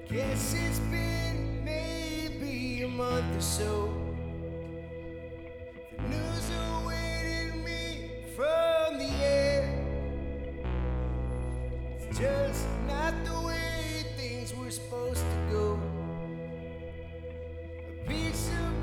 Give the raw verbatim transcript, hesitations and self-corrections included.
Guess it's been maybe a month or so. The news awaited me from the air. It's just not the way things were supposed to go.